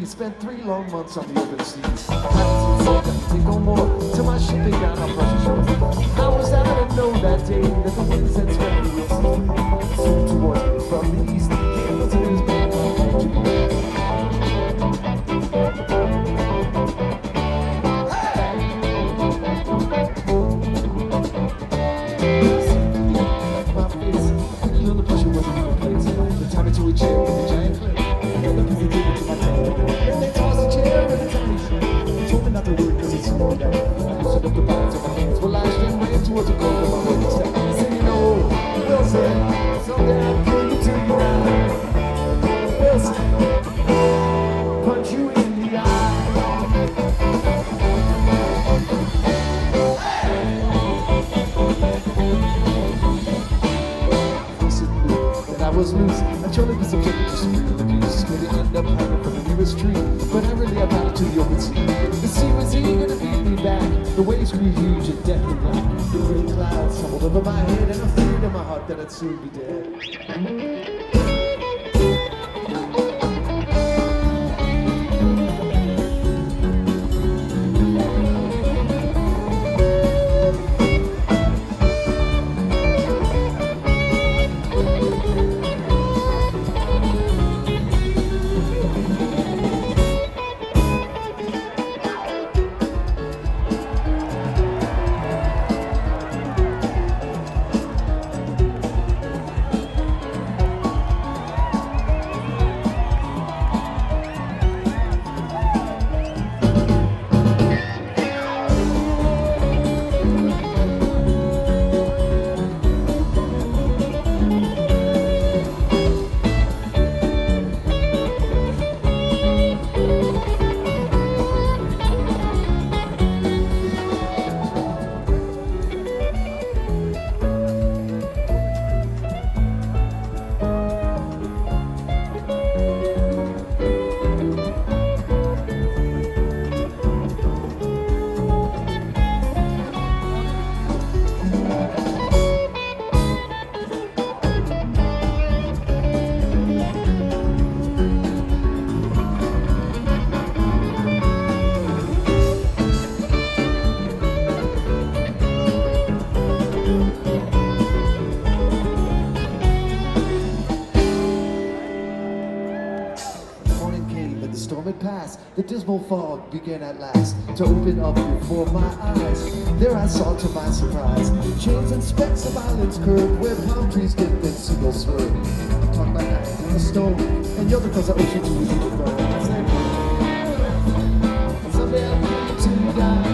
spent 3 long months on the open seas. Captain said that take no more till my ship began on pressure shores. How was I to know that day that the winds had swept me east? Soon towards me from the east came the tears of my face. You know the pressure wasn't even place. The time into a chair with a giant clip. And the piece of to my tail. And they tossed a chair and a tiny chair. Told me not to worry because it's small down. I loosened up the bonds of my hands. Well, I straight ran towards a corner of my working step. Singing, oh, Wilson, someday I'll kill you till you die. Wilson, punch you in the eye. I was loose, I tried to be subjected to some abuse. Maybe end up hanging from the nearest tree, but I really about to the open sea. The sea was eager to beat me back. The waves grew huge and deathly black. The gray clouds tumbled over my head, and I feared in my heart that I'd soon be dead. The storm had passed, the dismal fog began at last to open up before my eyes. There I saw to my surprise chains and specks of islands curved where palm trees dipped and seagulls swerved. Talk by night on the stone, and you're because the ocean too easy to go. I said, someday I'll be to die.